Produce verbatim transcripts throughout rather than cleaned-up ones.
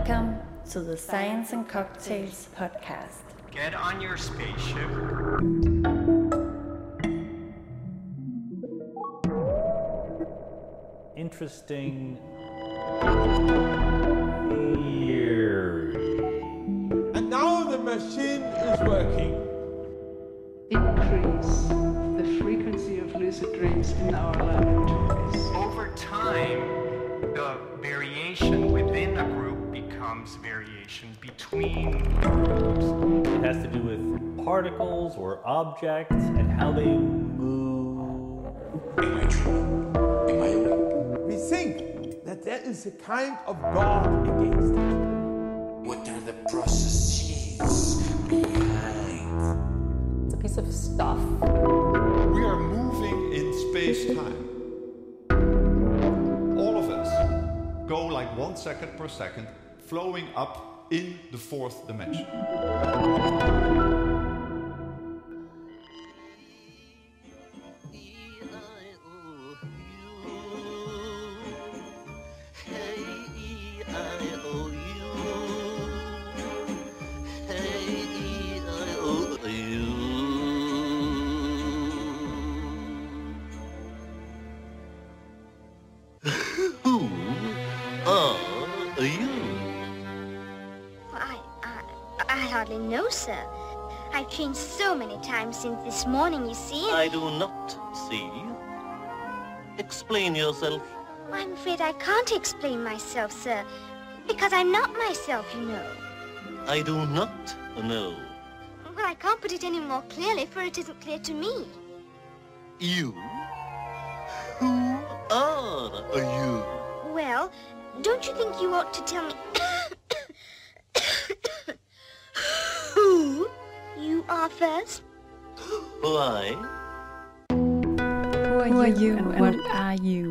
Welcome to the Science and Cocktails podcast. Get on your spaceship. Interesting theory. And now the machine is working. Increase the frequency of lucid dreams in our laboratories. Over time, the variation within a group becomes variation between groups. It has to do with particles or objects and how they move. Am I true? Am I awake? We think that there is a kind of God against it. What are the processes behind? It's a piece of stuff. We are moving in space-time. All of us go like one second per second, flowing up in the fourth dimension. No, sir. I've changed so many times since this morning, you see. I do not see. Explain yourself. I'm afraid I can't explain myself, sir, because I'm not myself, you know. I do not know. Well, I can't put it any more clearly, for it isn't clear to me. You? Who are you? Well, don't you think you ought to tell me who you are first? Why? Who are, Who are you, you and, and what are you?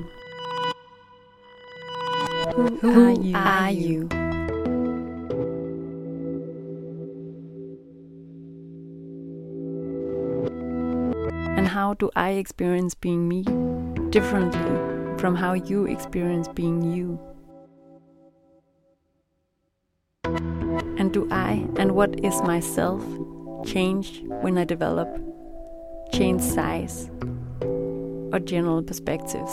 Who, Who are you? Are you? And how do I experience being me differently from how you experience being you? And do I and what is myself change when I develop, change size or general perspectives?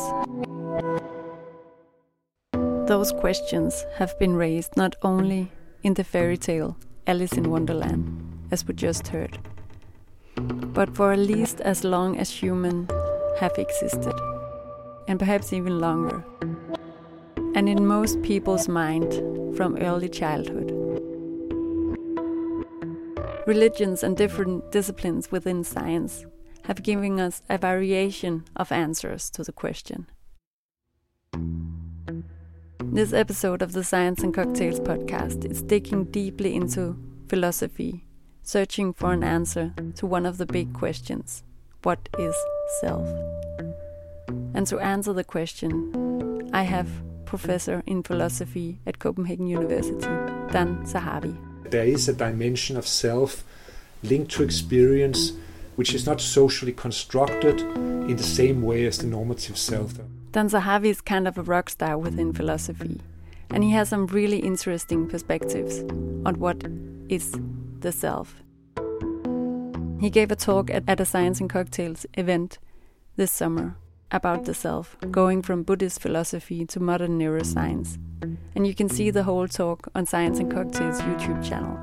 Those questions have been raised not only in the fairy tale Alice in Wonderland, as we just heard, but for at least as long as humans have existed, and perhaps even longer, and in most people's mind from early childhood. Religions and different disciplines within science have given us a variation of answers to the question. This episode of the Science and Cocktails podcast is digging deeply into philosophy, searching for an answer to one of the big questions: what is self? And to answer the question, I have Professor in Philosophy at Copenhagen University, Dan Zahavi. There is a dimension of self linked to experience which is not socially constructed in the same way as the normative self. Dan Zahavi is kind of a rock star within philosophy, and he has some really interesting perspectives on what is the self. He gave a talk at, at a Science and Cocktails event this summer about the self, going from Buddhist philosophy to modern neuroscience. And you can see the whole talk on Science and Cocktails YouTube channel.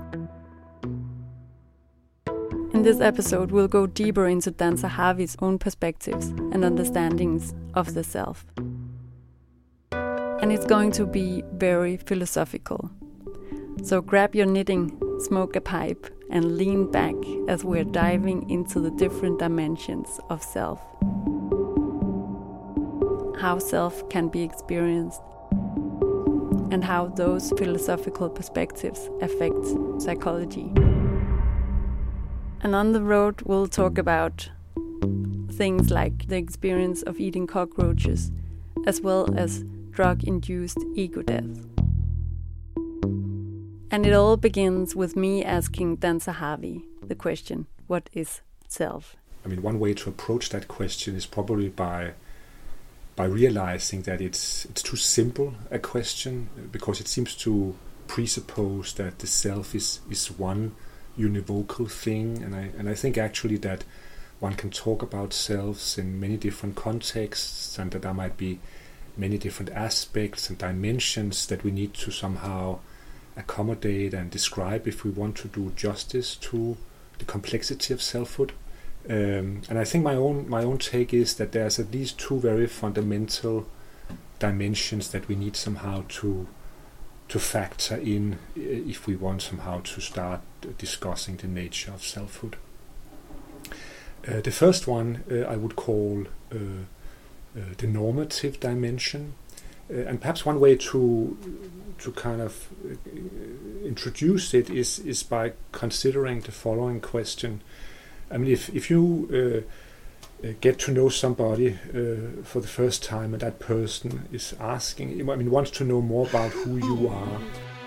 In this episode, we'll go deeper into Dan Zahavi's own perspectives and understandings of the self. And it's going to be very philosophical. So grab your knitting, smoke a pipe, and lean back as we're diving into the different dimensions of self. How self can be experienced, and how those philosophical perspectives affect psychology. And on the road, we'll talk about things like the experience of eating cockroaches, as well as drug-induced ego death. And it all begins with me asking Dan Zahavi the question, what is self? I mean, one way to approach that question is probably by by realizing that it's it's too simple a question, because it seems to presuppose that the self is, is one univocal thing, and I and I think actually that one can talk about selves in many different contexts, and that there might be many different aspects and dimensions that we need to somehow accommodate and describe if we want to do justice to the complexity of selfhood. Um, and I think my own my own take is that there's at least two very fundamental dimensions that we need somehow to to factor in if we want somehow to start discussing the nature of selfhood. Uh, the first one uh, I would call uh, uh, the normative dimension, uh, and perhaps one way to to kind of uh, introduce it is is by considering the following question. I mean, if if you uh, uh, get to know somebody uh, for the first time, and that person is asking, I mean, wants to know more about who you are.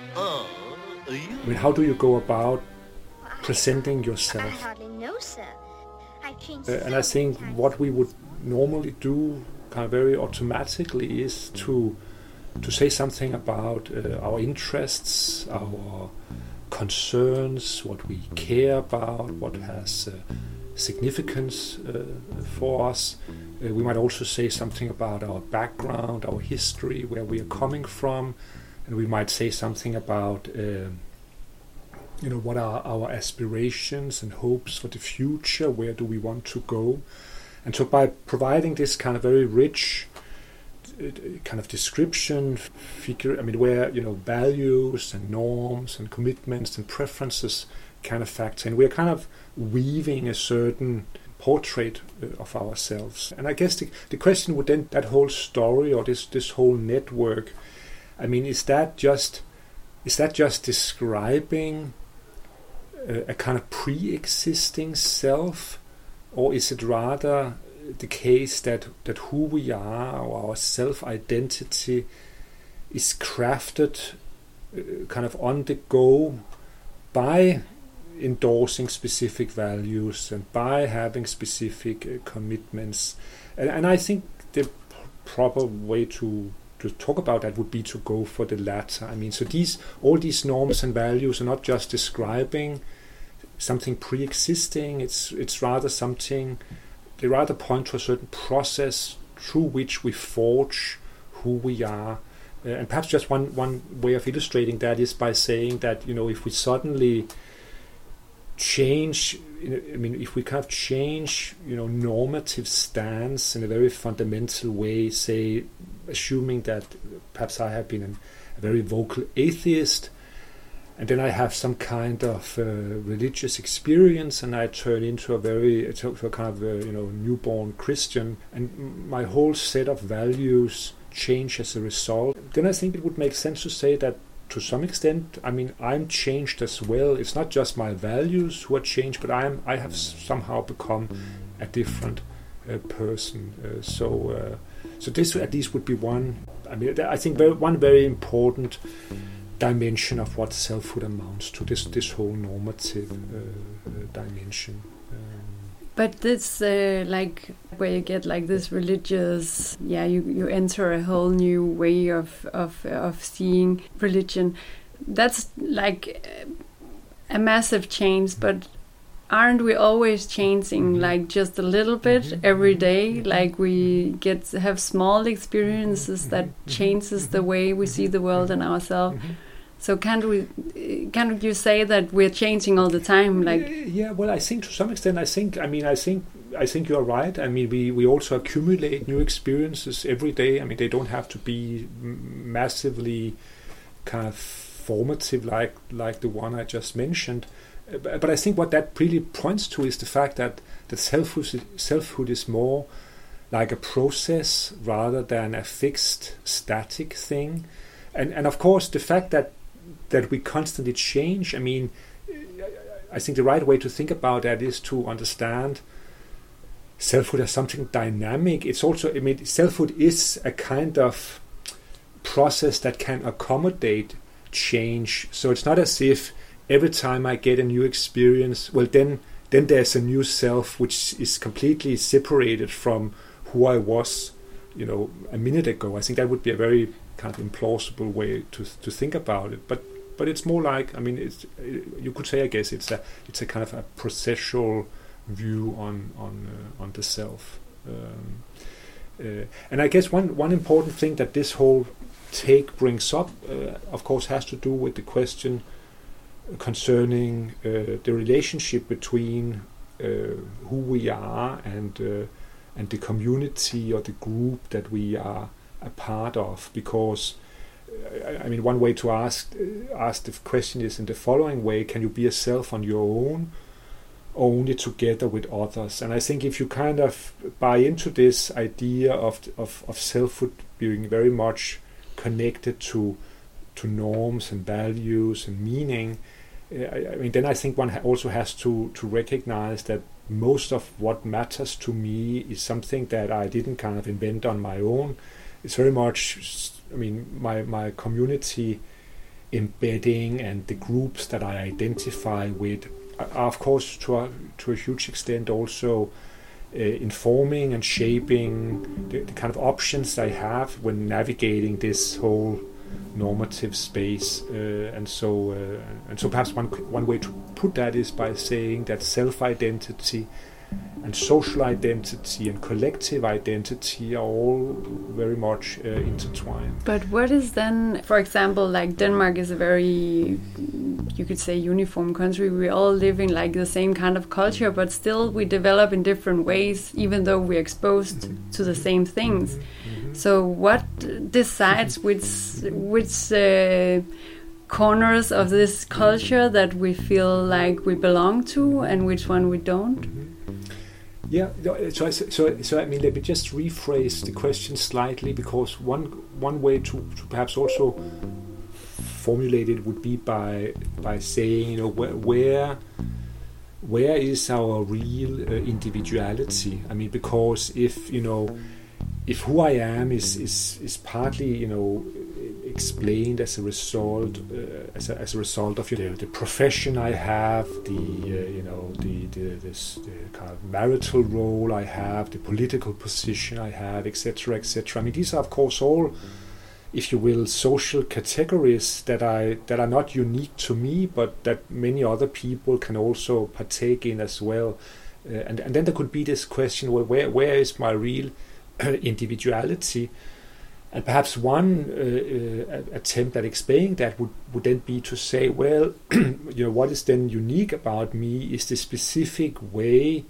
I mean, how do you go about presenting yourself? I hardly know, sir. I've changed Uh, and I think what we would normally do, kind of very automatically, is to to say something about uh, our interests, our concerns, what we care about, what has uh, significance uh, for us. Uh, we might also say something about our background, our history, where we are coming from, and we might say something about uh, you know, what are our aspirations and hopes for the future, where do we want to go. And so by providing this kind of very rich uh, kind of description, figure, I mean, where, you know, values and norms and commitments and preferences kind of factor in, we're kind of weaving a certain portrait uh, of ourselves. And I guess the, the question would then, that whole story or this, this whole network, I mean, is that just is that just describing a, a kind of pre-existing self, or is it rather the case that, that who we are, or our self-identity, is crafted uh, kind of on the go by endorsing specific values and by having specific uh, commitments? And, and I think the p- proper way to to talk about that would be to go for the latter. I mean, so these all these norms and values are not just describing something pre-existing. It's it's rather something. They rather point to a certain process through which we forge who we are. Uh, and perhaps just one one way of illustrating that is by saying that, you know, if we suddenly change, I mean, if we kind of change, you know, normative stance in a very fundamental way, say, assuming that perhaps I have been an, a very vocal atheist, and then I have some kind of uh, religious experience, and I turn into a very, to a kind of, a, you know, newborn Christian, and my whole set of values change as a result, then I think it would make sense to say that to some extent, I mean, I'm changed as well. It's not just my values who are changed, but I am. I have somehow become a different uh, person. Uh, so, uh, so this at least would be one. I mean, I think very, one very important dimension of what selfhood amounts to. This this whole normative uh, uh, dimension. But this, uh, like, where you get like this religious, yeah, you, you enter a whole new way of of of seeing religion. That's like a massive change. But aren't we always changing, like just a little bit mm-hmm. every day? Like we get have small experiences that changes the way we see the world and ourselves. Mm-hmm. So can't we? Can't you say that we're changing all the time? Like yeah, well, I think to some extent, I think. I mean, I think. I think you're right. I mean, we, we also accumulate new experiences every day. I mean, they don't have to be massively kind of formative, like like the one I just mentioned. But, but I think what that really points to is the fact that that selfhood selfhood is more like a process rather than a fixed, static thing. And and of course, the fact that that we constantly change, I mean, I think the right way to think about that is to understand selfhood as something dynamic. It's also, I mean, selfhood is a kind of process that can accommodate change. So it's not as if every time I get a new experience, well, then then there's a new self which is completely separated from who I was, you know, a minute ago. I think that would be a very kind of implausible way to to think about it. But but it's more like, I mean, it's, you could say, I guess, it's a it's a kind of a processual view on on uh, on the self. Um, uh, and I guess one one important thing that this whole take brings up, uh, of course, has to do with the question concerning uh, the relationship between uh, who we are and uh, and the community or the group that we are a part of. Because I mean, one way to ask uh, ask the question is in the following way: can you be a self on your own, or only together with others? And I think if you kind of buy into this idea of of, of selfhood being very much connected to to norms and values and meaning, uh, I, I mean, then I think one ha- also has to to recognize that most of what matters to me is something that I didn't kind of invent on my own. It's very much, I mean, my, my community embedding and the groups that I identify with are, of course, to a, to a huge extent also uh, informing and shaping the, the kind of options I have when navigating this whole normative space. Uh, and so uh, and so perhaps one one way to put that is by saying that self-identity and social identity and collective identity are all very much uh, intertwined. But what is then, for example, like Denmark is a very, you could say, uniform country. We all live in like the same kind of culture, but still we develop in different ways, even though we're exposed mm-hmm. to the same things. Mm-hmm. So what decides which which uh, corners of this culture that we feel like we belong to and which one we don't? Mm-hmm. Yeah, so, I, so so I mean, let me just rephrase the question slightly, because one one way to, to perhaps also formulate it would be by by saying, you know, where where, where is our real uh, individuality? I mean, because if you know, if who I am is is is partly, you know, explained as a result uh, as, a, as a result of, you know, the profession I have, the uh, you know the the, this, the kind of marital role I have, the political position I have, et cetera, et cetera. I mean, these are of course all, if you will, social categories that I that are not unique to me, but that many other people can also partake in as well. Uh, and and then there could be this question: well, where where is my real individuality? And perhaps one uh, uh, attempt at explaining that would, would then be to say, well, you know, what is then unique about me is the specific way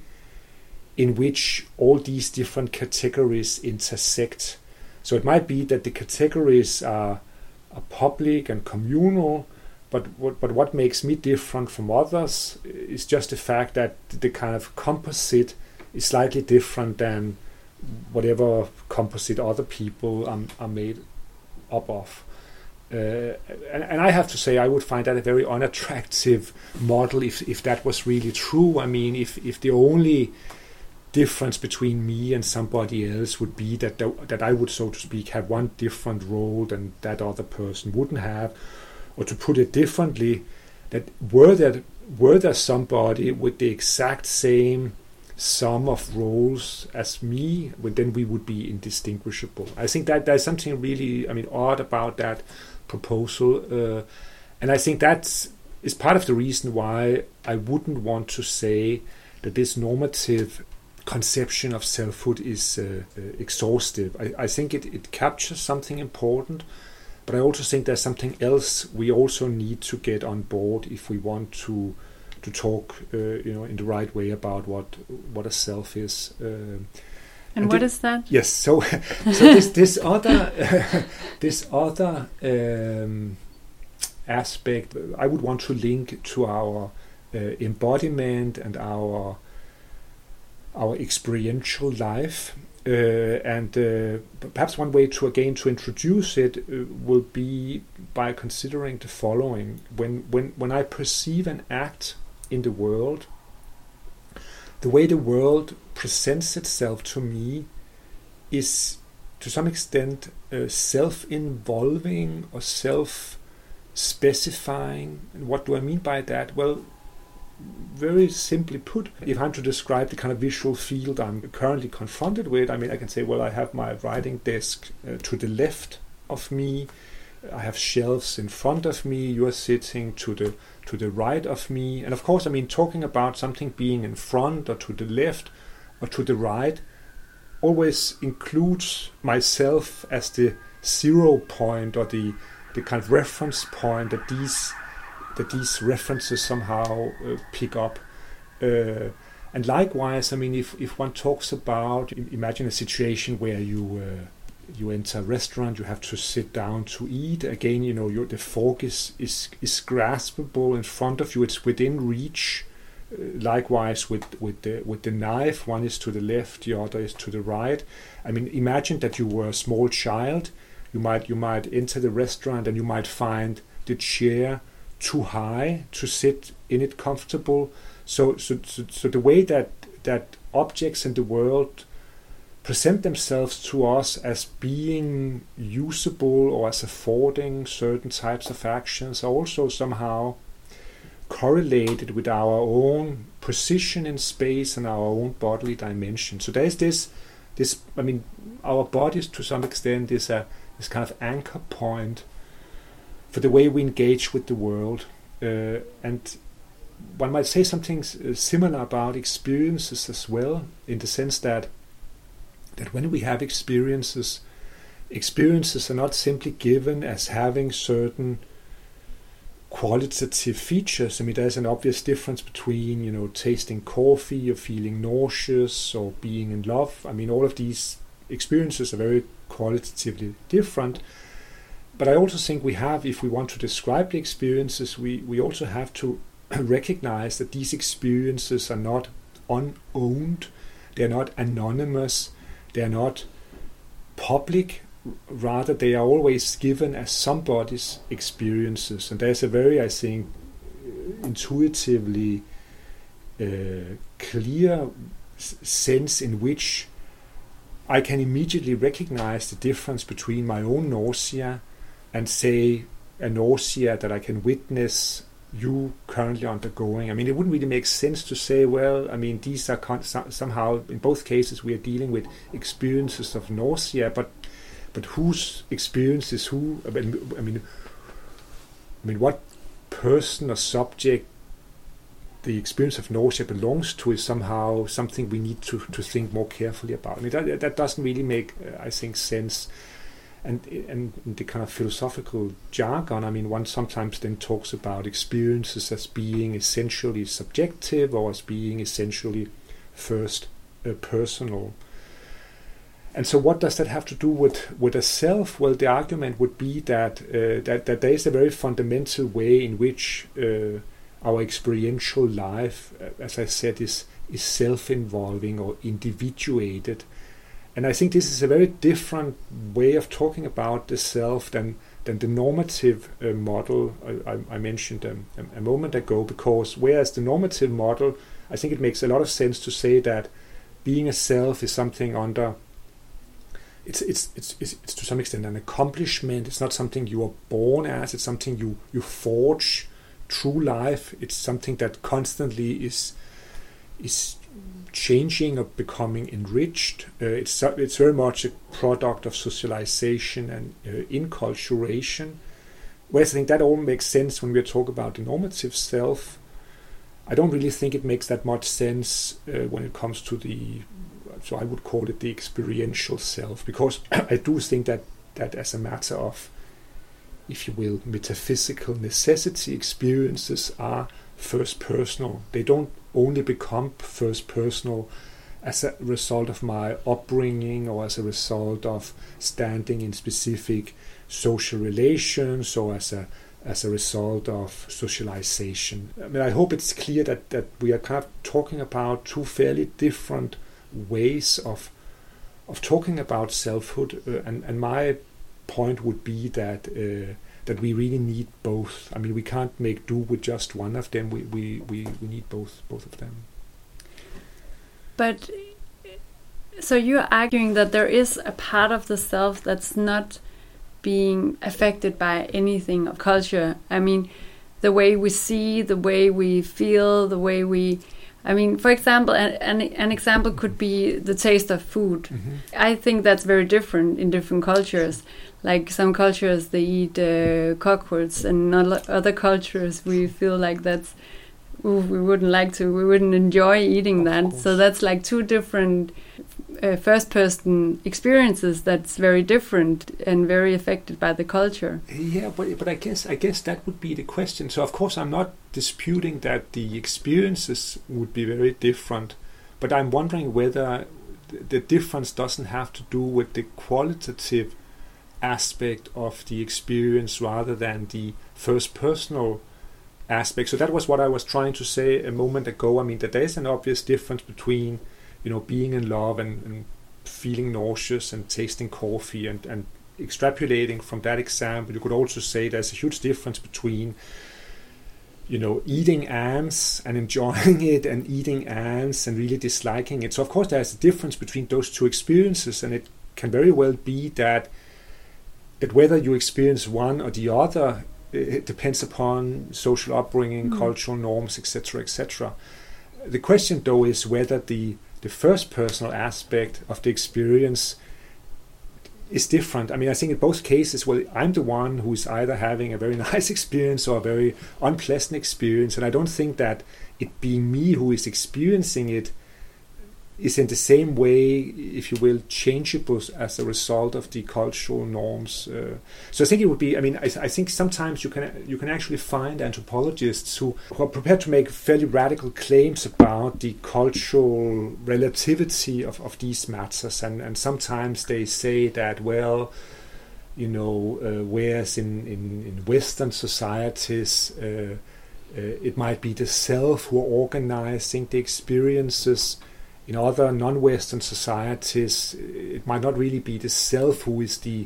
in which all these different categories intersect. So it might be that the categories are, are public and communal, but what, but what makes me different from others is just the fact that the kind of composite is slightly different than whatever composite other people are, are made up of. Uh, and, and I have to say, I would find that a very unattractive model if if that was really true. I mean, if, if the only difference between me and somebody else would be that the, that I would, so to speak, have one different role than that other person wouldn't have, or to put it differently, that were there, were there somebody with the exact same sum of roles as me, well, then we would be indistinguishable. I think that there's something really, I mean, odd about that proposal, uh, and I think that is part of the reason why I wouldn't want to say that this normative conception of selfhood is uh, uh, exhaustive. I, I think it, it captures something important, but I also think there's something else we also need to get on board if we want to to talk, uh, you know, in the right way about what what a self is. Uh, and, and what th- is that? Yes. So, so this this other uh, this other um, aspect I would want to link to our uh, embodiment and our our experiential life. Uh, and uh, perhaps one way to again to introduce it uh, will be by considering the following: when when when I perceive an act in the world, the way the world presents itself to me is to some extent uh, self-involving or self-specifying. And what do I mean by that? Well, very simply put, if I'm to describe the kind of visual field I'm currently confronted with, I mean, I can say, well, I have my writing desk uh, to the left of me. I have shelves in front of me, you are sitting to the to the right of me. And of course, I mean, talking about something being in front or to the left or to the right always includes myself as the zero point or the the kind of reference point that these that these references somehow uh, pick up. Uh, and likewise, I mean, if, if one talks about, imagine a situation where you uh, you enter a restaurant, you have to sit down to eat. Again, you know, your, the fork is, is is graspable in front of you; it's within reach. Uh, likewise, with with the with the knife, one is to the left, the other is to the right. I mean, imagine that you were a small child. You might you might enter the restaurant and you might find the chair too high to sit in it comfortable. So so so, so the way that that objects in the world present themselves to us as being usable or as affording certain types of actions are also somehow correlated with our own position in space and our own bodily dimension. So there is this this I mean, our bodies to some extent is a this kind of anchor point for the way we engage with the world. Uh, and one might say something uh, similar about experiences as well, in the sense that that when we have experiences, experiences are not simply given as having certain qualitative features. I mean, there's an obvious difference between, you know, tasting coffee or feeling nauseous or being in love. I mean, all of these experiences are very qualitatively different. But I also think we have, if we want to describe the experiences, we, we also have to recognize that these experiences are not unowned, they're not anonymous, they're not public, rather they are always given as somebody's experiences. And there's a very, I think, intuitively uh, clear s- sense in which I can immediately recognize the difference between my own nausea and, say, a nausea that I can witness you currently undergoing. I mean, it wouldn't really make sense to say, well, I mean, these are con- somehow, in both cases, we are dealing with experiences of nausea, but but whose experiences, who, I mean, I mean, I mean, what person or subject the experience of nausea belongs to is somehow something we need to, to think more carefully about. I mean, that, that doesn't really make, uh, I think, sense. And, and the kind of philosophical jargon, I mean, one sometimes then talks about experiences as being essentially subjective or as being essentially first uh, personal. And so what does that have to do with, with a self? Well, the argument would be that, uh, that, that there is a very fundamental way in which uh, our experiential life, uh, as I said, is, is self-involving or individuated. And I think this is a very different way of talking about the self than than the normative uh, model I, I, I mentioned um, a, a moment ago, because whereas the normative model, I think it makes a lot of sense to say that being a self is something under, it's it's it's it's, it's to some extent an accomplishment. It's not something you are born as, it's something you, you forge through life. It's something that constantly is is changing or becoming enriched. Uh, it's it's very much a product of socialization and uh, inculturation. Whereas I think that all makes sense when we talk about the normative self. I don't really think it makes that much sense uh, when it comes to the, so I would call it the experiential self, because I do think that that as a matter of, if you will, metaphysical necessity, experiences are first personal. They don't only become first personal as a result of my upbringing or as a result of standing in specific social relations or as a as a result of socialization. I mean, I hope it's clear that, that we are kind of talking about two fairly different ways of of talking about selfhood, uh, and, and my point would be that uh, that we really need both. I mean, we can't make do with just one of them. We we, we, we need both both of them. But so you're arguing that there is a part of the self that's not being affected by anything of culture. I mean, the way we see, the way we feel, the way we... I mean, for example, an, an, an example could be the taste of food. Mm-hmm. I think that's very different in different cultures. like some cultures they eat uh, cockroaches, and other cultures we feel like that's ooh, we wouldn't like to, we wouldn't enjoy eating that. So that's like two different uh, first-person experiences that's very different and very affected by the culture. Yeah, but but I guess I guess that would be the question. So of course I'm not disputing that the experiences would be very different, but I'm wondering whether the difference doesn't have to do with the qualitative aspect of the experience rather than the first personal aspect. So that was what I was trying to say a moment ago. I mean, that there is an obvious difference between, you know, being in love and, and feeling nauseous and tasting coffee, and, and extrapolating from that example, you could also say there's a huge difference between, you know, eating ants and enjoying it, and eating ants and really disliking it. So of course there's a difference between those two experiences, and it can very well be that that whether you experience one or the other, it depends upon social upbringing, mm. cultural norms, et cetera, et cetera. The question, though, is whether the the first personal aspect of the experience is different. I mean, I think in both cases, well, I'm the one who is either having a very nice experience or a very unpleasant experience, and I don't think that it being me who is experiencing it is in the same way, if you will, changeable as a result of the cultural norms. Uh, so I think it would be, I mean, I, I think sometimes you can you can actually find anthropologists who, who are prepared to make fairly radical claims about the cultural relativity of, of these matters. And, and sometimes they say that, well, you know, uh, whereas in, in, in Western societies, uh, uh, it might be the self who are organizing the experiences. In other non-Western societies, it might not really be the self who is the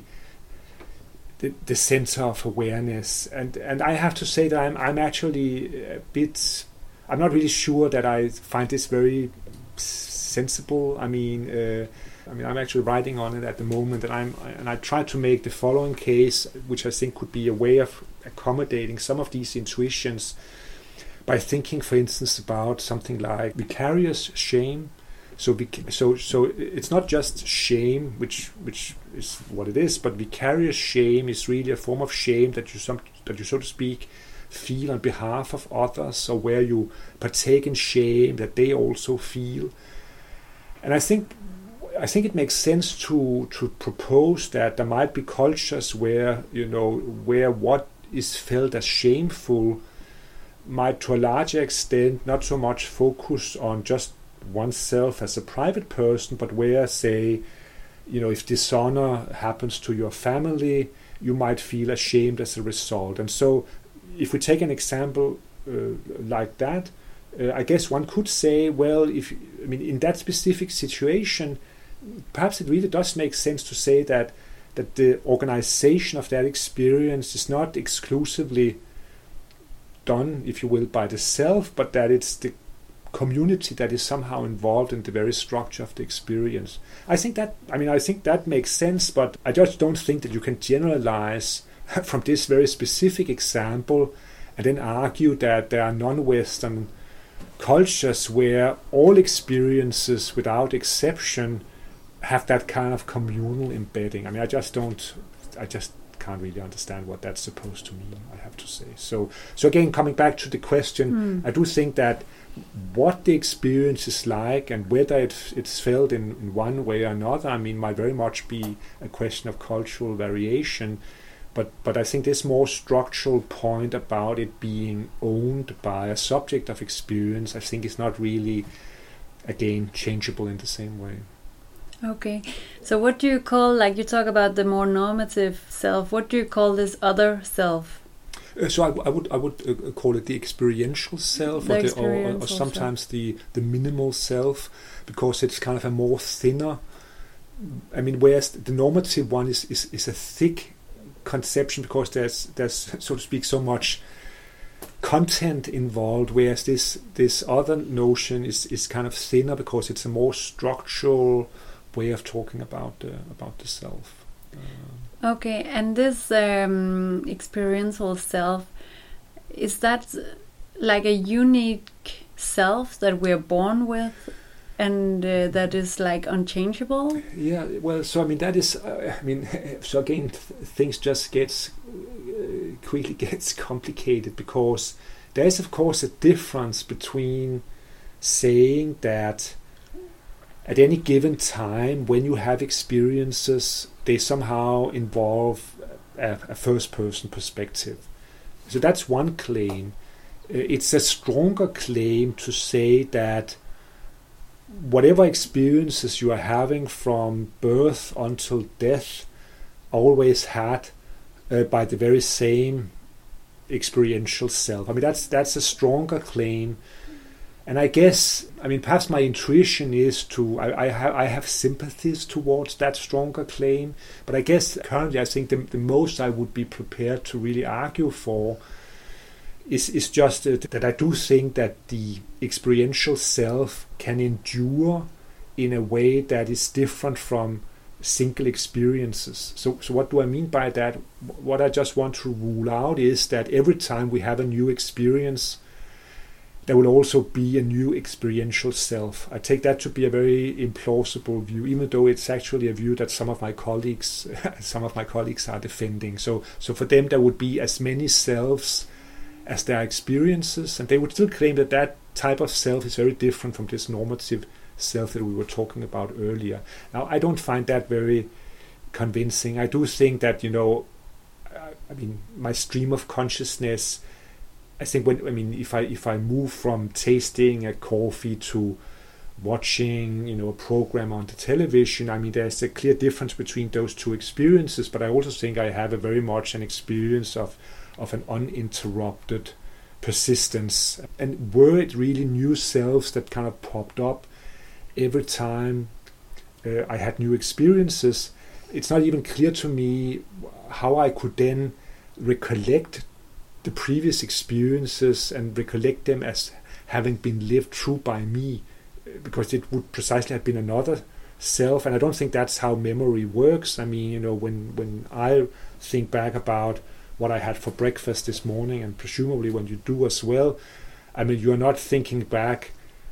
the, the center of awareness. And and I have to say that I'm I'm actually a bit. I'm not really sure that I find this very sensible. I mean, uh, I mean, I'm actually writing on it at the moment, and I'm and I try to make the following case, which I think could be a way of accommodating some of these intuitions, by thinking, for instance, about something like vicarious shame. So, so, so it's not just shame, which, which is what it is, but vicarious shame is really a form of shame that you, some, that you, so to speak, feel on behalf of others, or where you partake in shame that they also feel. And I think, I think it makes sense to to propose that there might be cultures where, you know, where what is felt as shameful might, to a larger extent, not so much focus on just oneself as a private person, but where, say, you know, if dishonor happens to your family, you might feel ashamed as a result. And so, if we take an example uh, like that, uh, I guess one could say, well, if I mean, in that specific situation, perhaps it really does make sense to say that that the organization of that experience is not exclusively done, if you will, by the self, but that it's the community that is somehow involved in the very structure of the experience. I think that, I mean, I think that makes sense, but I just don't think that you can generalize from this very specific example and then argue that there are non-Western cultures where all experiences, without exception, have that kind of communal embedding. I mean, I just don't, I just can't really understand what that's supposed to mean, I have to say. So, so again, coming back to the question, mm. I do think that what the experience is like and whether it, it's felt in, in one way or another, I mean, might very much be a question of cultural variation. But but I think this more structural point about it being owned by a subject of experience, I think is not really, again, changeable in the same way. Okay, so what do you call, like you talk about the more normative self, what do you call this other self? Uh, so I, w- I would I would uh, call it the experiential self, the or, the, experiential or, or sometimes self. the the minimal self, because it's kind of a more thinner. I mean, whereas the normative one is is, is a thick conception, because there's there's so to speak so much content involved, whereas this this other notion is is kind of thinner because it's a more structural way of talking about the about the self. Uh, okay, and this um, experiential self, is that like a unique self that we're born with? and uh, that is like unchangeable? Yeah, well, so I mean that is, uh, I mean, so again, th- things just gets uh, quickly gets complicated, because there is of course a difference between saying that at any given time when you have experiences, they somehow involve a, a first-person perspective. So that's one claim. Uh, it's a stronger claim to say that whatever experiences you are having from birth until death always had uh, by the very same experiential self. I mean, that's that's a stronger claim. And I guess, I mean, perhaps my intuition is to, I, I, have, I have sympathies towards that stronger claim, but I guess currently I think the, the most I would be prepared to really argue for is, is just uh, that I do think that the experiential self can endure in a way that is different from single experiences. So, so what do I mean by that? What I just want to rule out is that every time we have a new experience, there will also be a new experiential self. I take that to be a very implausible view, even though it's actually a view that some of my colleagues, some of my colleagues are defending. So, so for them, there would be as many selves as there are experiences, and they would still claim that that type of self is very different from this normative self that we were talking about earlier. Now, I don't find that very convincing. I do think that, you know, I mean, my stream of consciousness, I think when I mean if I if I move from tasting a coffee to watching, you know, a program on the television, I mean there's a clear difference between those two experiences, but I also think I have a very much an experience of of an uninterrupted persistence. And were it really new selves that kind of popped up every time uh, I had new experiences, it's not even clear to me how I could then recollect the previous experiences and recollect them as having been lived through by me, because it would precisely have been another self. And I don't think that's how memory works. I mean, you know, when when I think back about what I had for breakfast this morning, and presumably when you do as well, I mean, you are not thinking back.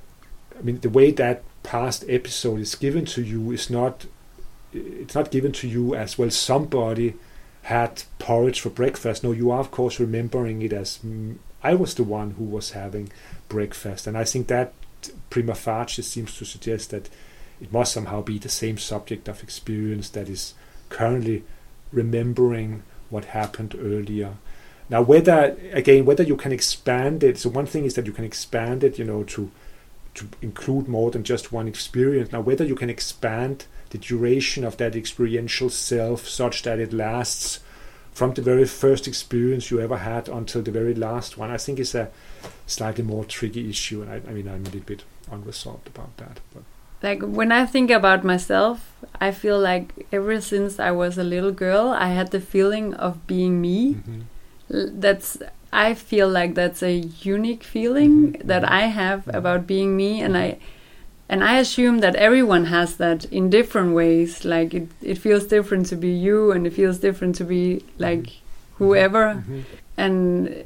I mean, the way that past episode is given to you is not, it's not given to you as, well, somebody had porridge for breakfast. No, you are of course remembering it as mm, I was the one who was having breakfast. And I think that prima facie seems to suggest that it must somehow be the same subject of experience that is currently remembering what happened earlier. Now, whether, again, whether you can expand it, so one thing is that you can expand it, you know, to to include more than just one experience. Now, whether you can expand the duration of that experiential self such that it lasts from the very first experience you ever had until the very last one, I think is a slightly more tricky issue. And I, I mean, I'm a little bit unresolved about that. But. Like, when I think about myself, I feel like ever since I was a little girl, I had the feeling of being me. Mm-hmm. That's, I feel like that's a unique feeling mm-hmm. that I have mm-hmm. about being me, and I and I assume that everyone has that in different ways. Like, it, it feels different to be you, and it feels different to be like mm-hmm. whoever. Mm-hmm. And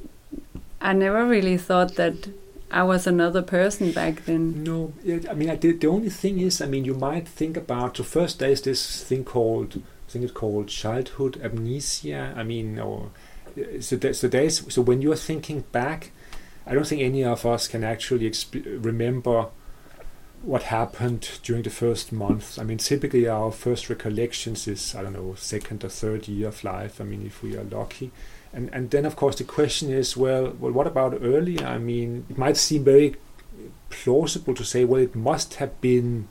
I never really thought that I was another person back then. No, I mean, I did, the only thing is, I mean, you might think about, so first there's this thing called, I think it's called childhood amnesia. I mean, or so there, so there's, so when you're thinking back, I don't think any of us can actually exp- remember what happened during the first month. I mean, typically our first recollections is, I don't know, second or third year of life. I mean, if we are lucky. And and then, of course, the question is, well, well, what about earlier? I mean, it might seem very plausible to say, well, it must have been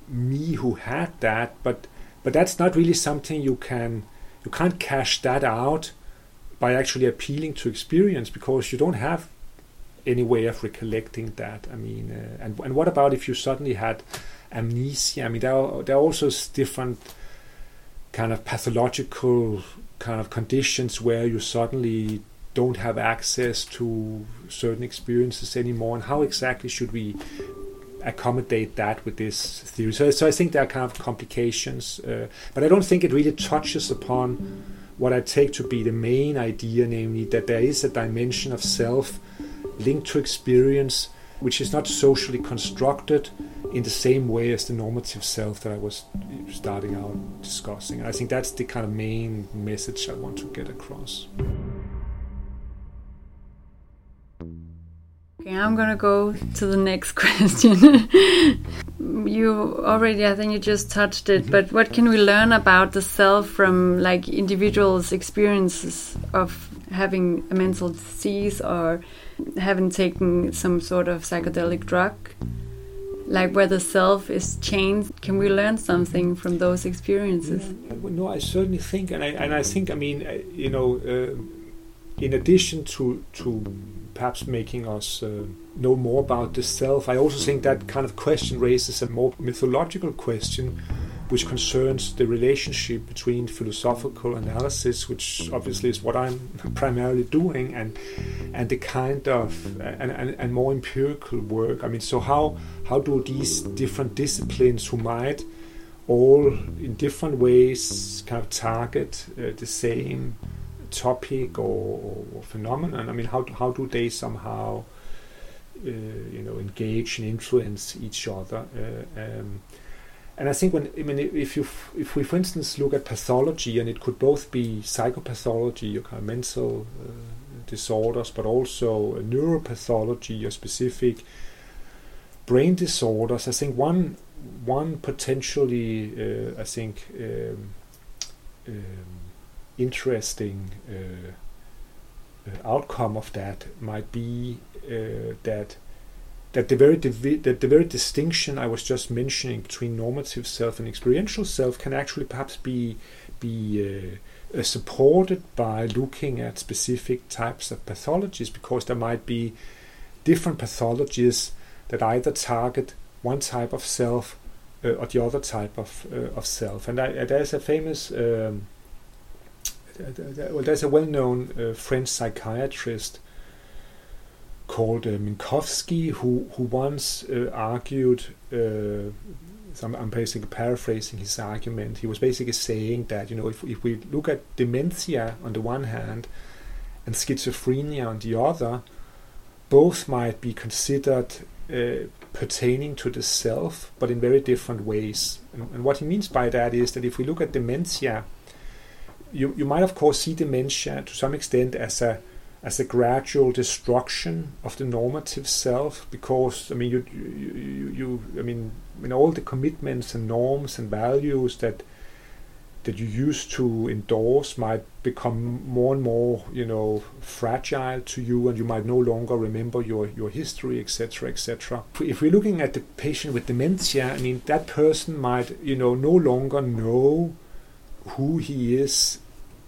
me who had that, but but that's not really something you can, you can't cash that out by actually appealing to experience, because you don't have any way of recollecting that. I mean, uh, and and what about if you suddenly had amnesia? I mean, there are, there are also different kind of pathological kind of conditions where you suddenly don't have access to certain experiences anymore, and how exactly should we accommodate that with this theory? So, so I think there are kind of complications, uh, but I don't think it really touches upon what I take to be the main idea, namely that there is a dimension of self linked to experience which is not socially constructed. in the same way as the normative self that I was starting out discussing. And I think that's the kind of main message I want to get across. Okay, I'm gonna go to the next question. You already, I think you just touched it, but what can we learn about the self from like individuals' experiences of having a mental disease or having taken some sort of psychedelic drug? Like where the self is changed, can we learn something from those experiences? Yeah, no, I certainly think, and I and I think, I mean, you know, uh, in addition to to perhaps making us uh, know more about the self, I also think that kind of question raises a more mythological question, which concerns the relationship between philosophical analysis, which obviously is what I'm primarily doing, and and the kind of and, and, and more empirical work. I mean, so how how do these different disciplines, who might all in different ways kind of target uh, the same topic or, or phenomenon, I mean, how how do they somehow uh, you know engage and influence each other? Uh, um, And I think when I mean if you if we for instance look at pathology, and it could both be psychopathology or kind of mental uh, disorders, but also uh, neuropathology or specific brain disorders, I think one one potentially uh, I think um, um, interesting uh, uh, outcome of that might be uh, that. That the very divi- that the very distinction I was just mentioning between normative self and experiential self can actually perhaps be be uh, uh, supported by looking at specific types of pathologies, because there might be different pathologies that either target one type of self uh, or the other type of uh, of self. And I, uh, there's a famous um, well, there's a well-known uh, French psychiatrist called uh, Minkowski, who who once uh, argued, uh, so I'm, I'm basically paraphrasing his argument. He was basically saying that, you know, if if we look at dementia on the one hand and schizophrenia on the other, both might be considered uh, pertaining to the self, but in very different ways. And, and what he means by that is that if we look at dementia, you you might of course see dementia to some extent as a as a gradual destruction of the normative self, because I mean you you, you, you I mean I mean all the commitments and norms and values that that you used to endorse might become more and more, you know, fragile to you, and you might no longer remember your your history, et cetera, et cetera. If we're looking at the patient with dementia, I mean that person might, you know, no longer know who he is,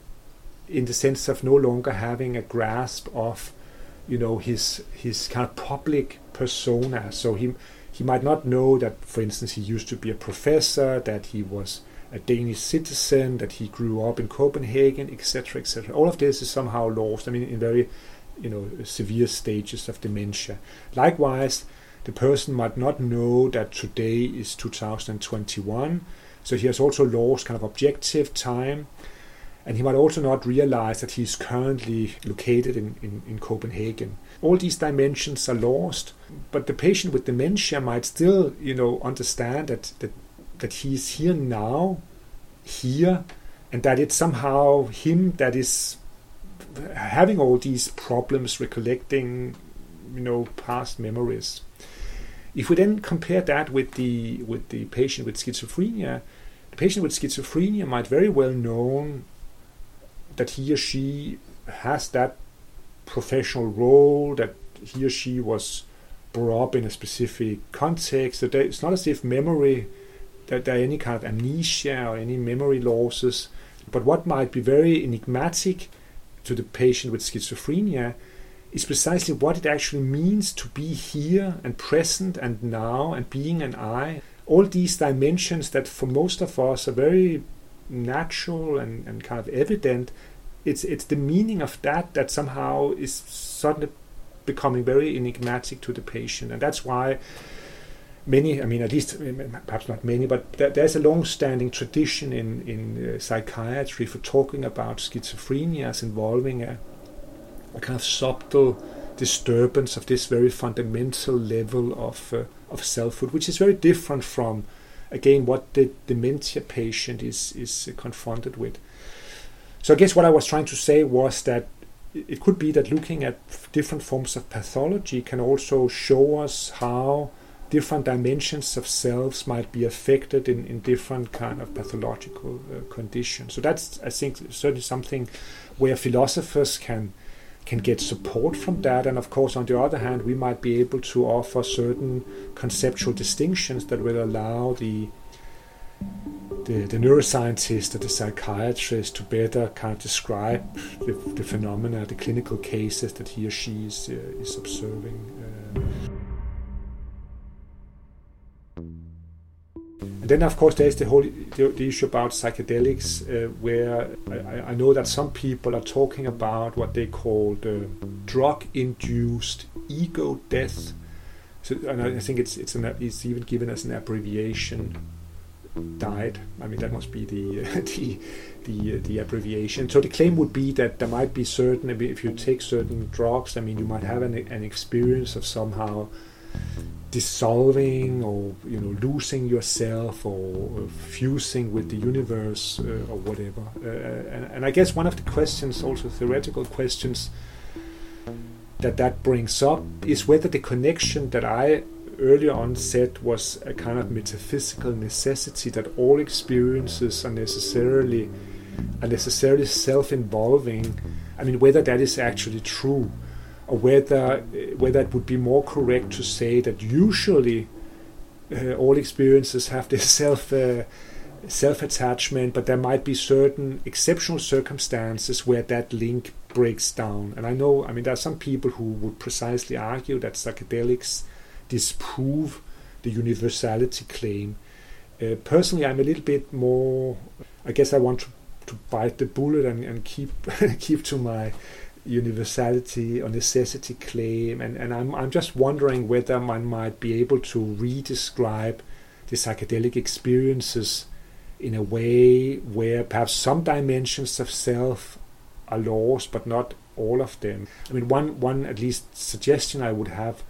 in the sense of no longer having a grasp of, you know, his his kind of public persona. So he he might not know that, for instance, he used to be a professor, that he was a Danish citizen, that he grew up in Copenhagen, et cetera, et cetera. All of this is somehow lost. I mean, in very, you know, severe stages of dementia. Likewise, the person might not know that today is two thousand twenty-one, so he has also lost kind of objective time. And he might also not realize that he's currently located in, in, in Copenhagen. All these dimensions are lost, but the patient with dementia might still, you know, understand that that, that he's here now, here, and that it's somehow him that is having all these problems, recollecting, you know, past memories. If we then compare that with the with the patient with schizophrenia, the patient with schizophrenia might very well know that he or she has that professional role, that he or she was brought up in a specific context. So there, it's not as if memory, that there are any kind of amnesia or any memory losses. But what might be very enigmatic to the patient with schizophrenia is precisely what it actually means to be here and present and now and being an I. All these dimensions that for most of us are very natural and, and kind of evident, it's it's the meaning of that that somehow is suddenly becoming very enigmatic to the patient. And that's why many, I mean at least perhaps not many, but th- there's a long-standing tradition in, in uh, psychiatry for talking about schizophrenia as involving a, a kind of subtle disturbance of this very fundamental level of uh, of selfhood, which is very different from, again, what the dementia patient is is uh, confronted with. So I guess what I was trying to say was that it could be that looking at different forms of pathology can also show us how different dimensions of selves might be affected in, in different kind of pathological uh, conditions. So that's, I think, certainly something where philosophers can can get support from that. And of course, on the other hand, we might be able to offer certain conceptual distinctions that will allow the the, the neuroscientist or the psychiatrist to better kind of describe the, the phenomena, the clinical cases that he or she is, uh, is observing. Uh, And then, of course, there's the whole the, the issue about psychedelics, uh, where I, I know that some people are talking about what they call the drug-induced ego death. So, and I think it's it's, an, it's even given as an abbreviation. Died. I mean, that must be the uh, the the, uh, the abbreviation. So the claim would be that there might be certain, if you take certain drugs, I mean, you might have an, an experience of somehow dissolving or, you know, losing yourself or fusing with the universe uh, or whatever. Uh, and, and I guess one of the questions, also theoretical questions, that that brings up is whether the connection that I earlier on said was a kind of metaphysical necessity, that all experiences are necessarily are necessarily self-involving. I mean, whether that is actually true, or whether whether it would be more correct to say that usually uh, all experiences have this self uh, self-attachment, but there might be certain exceptional circumstances where that link breaks down. And I know, I mean, there are some people who would precisely argue that psychedelics disprove the universality claim. Uh, personally, I'm a little bit more, I guess I want to, to bite the bullet and, and keep keep to my universality or necessity claim, and, and I'm I'm just wondering whether one might be able to re-describe the psychedelic experiences in a way where perhaps some dimensions of self are lost, but not all of them. I mean, one one at least suggestion I would have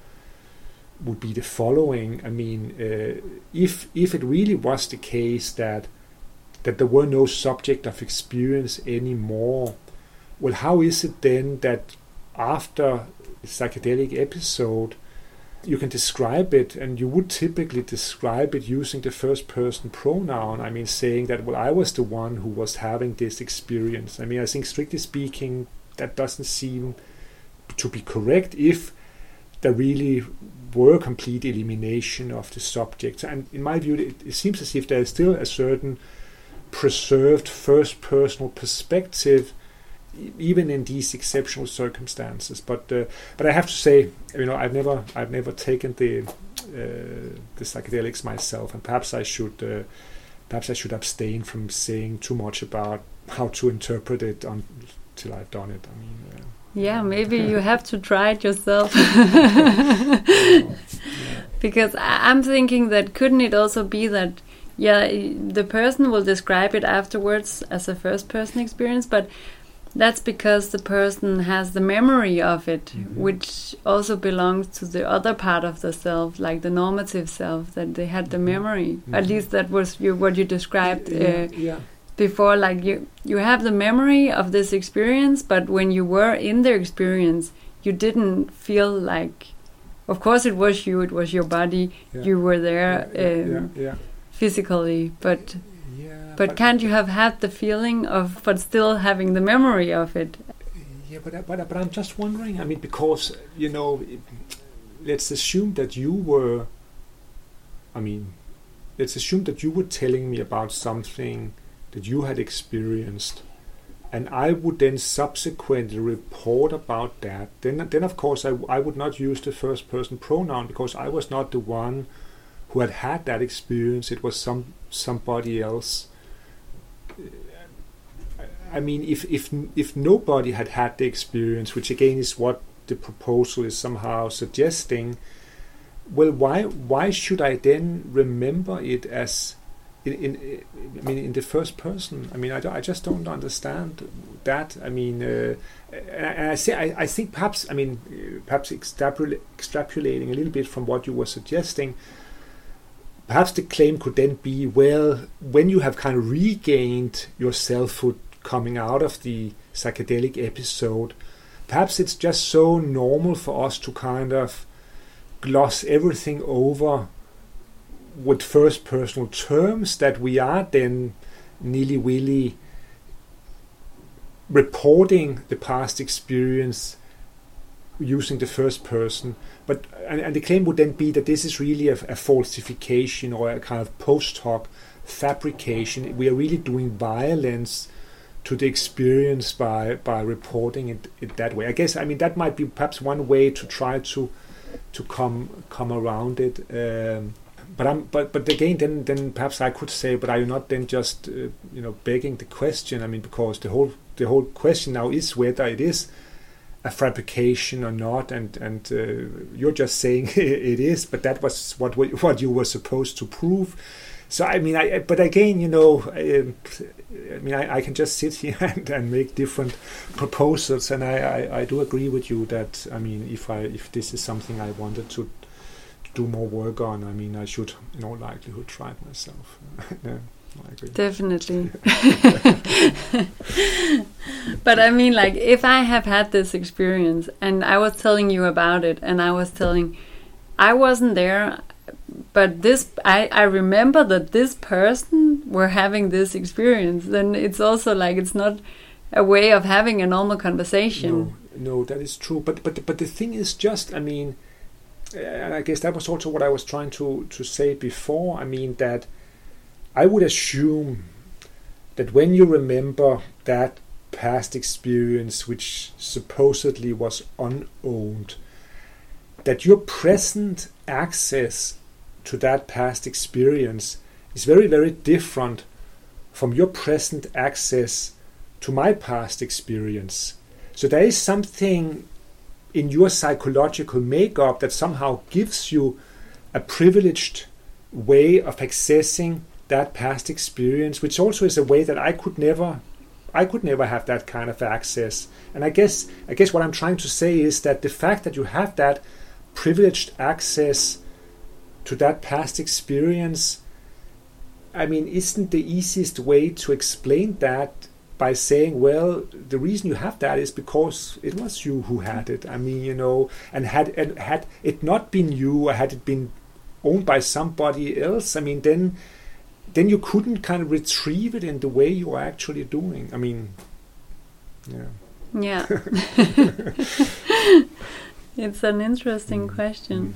would be the following. I mean, uh, if if it really was the case that that there were no subject of experience anymore, well, how is it then that after a psychedelic episode you can describe it, and you would typically describe it using the first person pronoun? I mean, saying that, well, I was the one who was having this experience. I mean, I think strictly speaking, that doesn't seem to be correct if there really were complete elimination of the subject. And in my view, it, it seems as if there is still a certain preserved first personal perspective even in these exceptional circumstances. But uh, but I have to say, you know, I've never I've never taken the uh, the psychedelics myself, and perhaps I should uh, perhaps I should abstain from saying too much about how to interpret it until I've done it. I mean, uh, yeah, maybe you have to try it yourself. Because I'm thinking that couldn't it also be that, yeah, the person will describe it afterwards as a first person experience, but that's because the person has the memory of it, mm-hmm. which also belongs to the other part of the self, like the normative self, that they had the memory. Mm-hmm. At least that was you, what you described uh, yeah, yeah. before. Like you, you have the memory of this experience, but when you were in the experience, you didn't feel like, of course it was you, it was your body, yeah. you were there yeah, yeah, um, yeah, yeah. physically, but... But, but can't you have had the feeling of, but still having the memory of it? Yeah, but but but I'm just wondering. I mean, because, you know, let's assume that you were. I mean, let's assume that you were telling me about something that you had experienced, and I would then subsequently report about that. Then, then of course, I I would not use the first person pronoun because I was not the one who had had that experience. It was some somebody else. I mean, if if if nobody had had the experience, which again is what the proposal is somehow suggesting, well, why why should I then remember it as in, in I mean in the first person. I mean I, I just don't understand that. I mean uh, and I say I, I think perhaps I mean perhaps extrapol- extrapolating a little bit from what you were suggesting. Perhaps the claim could then be, well, when you have kind of regained your selfhood coming out of the psychedelic episode, perhaps it's just so normal for us to kind of gloss everything over with first personal terms that we are then nilly-willy reporting the past experience using the first person. But and, and the claim would then be that this is really a, a falsification or a kind of post hoc fabrication. We are really doing violence to the experience by by reporting it, it that way. I guess I mean that might be perhaps one way to try to to come come around it. Um, but I'm but but again then then perhaps I could say, but are you not then just uh, you know begging the question? I mean, because the whole the whole question now is whether it is a fabrication or not, and and uh, you're just saying it is, but that was what what you were supposed to prove. So I mean, I but again, you know, I, I mean, I, I can just sit here and, and make different proposals, and I, I, I do agree with you that I mean, if I if this is something I wanted to do more work on, I mean, I should in all likelihood try it myself. Yeah. I agree. Definitely. But I mean, like, if I have had this experience and I was telling you about it, and I was telling, I wasn't there, but this, I, I remember that this person were having this experience, then it's also like, it's not a way of having a normal conversation. No, no, that is true. But, but, but the thing is just, I mean, and I guess that was also what I was trying to, to say before. I mean, that I would assume that when you remember that past experience, which supposedly was unowned, that your present access to that past experience is very, very different from your present access to my past experience. So there is something in your psychological makeup that somehow gives you a privileged way of accessing that past experience, which also is a way that I could never, I could never have that kind of access. And I guess, I guess what I'm trying to say is that the fact that you have that privileged access to that past experience, I mean, isn't the easiest way to explain that by saying, well, the reason you have that is because it was you who had it. I mean, you know, and had and had it not been you, or had it been owned by somebody else, I mean, then. then you couldn't kind of retrieve it in the way you are actually doing. I mean, yeah. Yeah. It's an interesting mm. question.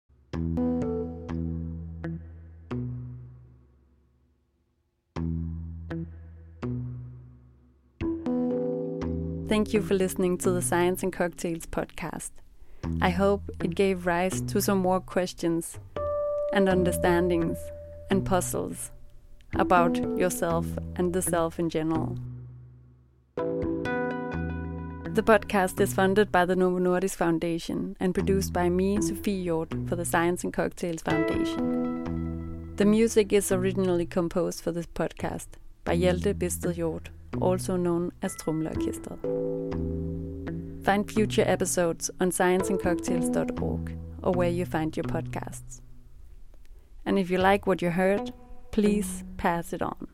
Thank you for listening to the Science and Cocktails podcast. I hope it gave rise to some more questions and understandings and puzzles about yourself and the self in general. The podcast is funded by the Novo Nordisk Foundation and produced by me, Sofie Hjort, for the Science and Cocktails Foundation. The music is originally composed for this podcast by Hjalte Bisted Hjort, also known as Tromleorkestret. Find future episodes on science and cocktails dot org or where you find your podcasts. And if you like what you heard, please pass it on.